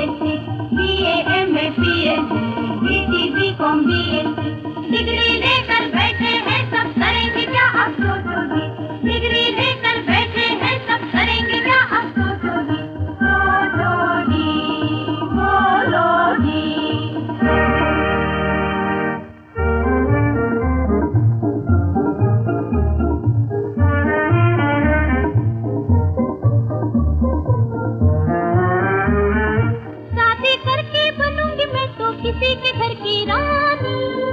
BSc, BA, MA, PhD, BT, BCom, BSc, degree लेकर बैठे हैं सब करेंगे क्या अब सोचोगी, डिग्री लेकर बैठे हैं सब करेंगे क्या अब सोचोगी, सोचोगी, बोलोगी। शादी करके बनूंगी मैं तो किसी के घर की रानी,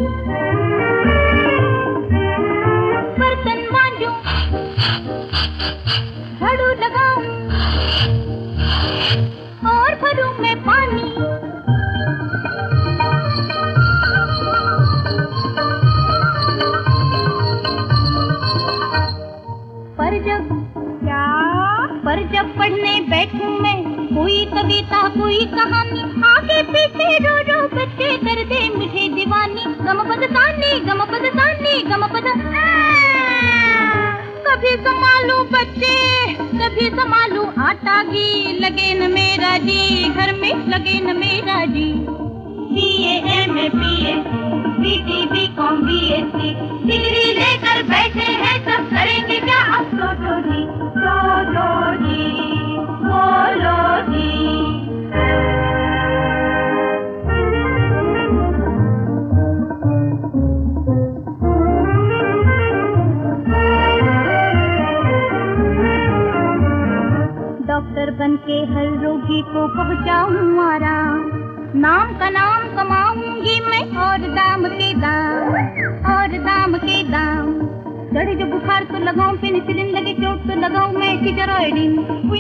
बर्तन मांजूं, झाड़ू लगाऊं और भरूं मैं पानी, पर जब पढ़ने बैठूं मैं कोई कविता कोई कहानी, आगे पीछे रो रो बच्चे कर दे मुझे दीवानी, गमपद तानी गमपद तानी गमपद। कभी संभालूं बच्चे कभी संभालूं आटा घी, लगे न मेरा जी घर में लगे न मेरा जी। BA, MA, PhD, BT, BCom, BSc, degree लेकर बैठे हैं सब करेंगे क्या अब सोचो जी, सोचो जी, बोलो जी। डॉक्टर बनके हर रोगी को पहुंचाऊं आराम, नाम का नाम कमाऊंगी मैं और दाम के दाम, और दाम के दाम। चढ़े जो बुखार तो लगाऊं पेनिसिलिन, लगे चोट तो लगाऊं मैं स्टेरॉइड,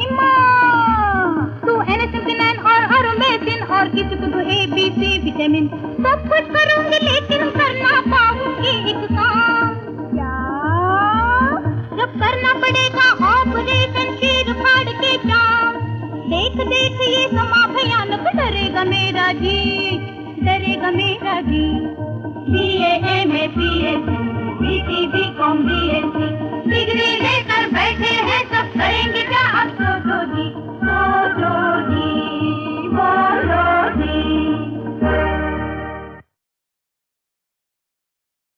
तू एनासिन और आरोमेसिन और किसी को तो ABC विटामिन, सब कुछ करूंगी लेकिन करना पाऊंगी एक काम क्या, जब करना पड़ेगा ऑपरेशन चीर फाड़ के जान, देख देख ये समा भयानक डरेगा मेरा जी, डरेगा मेरा जी। BA, MA, PhD, BT, BCom,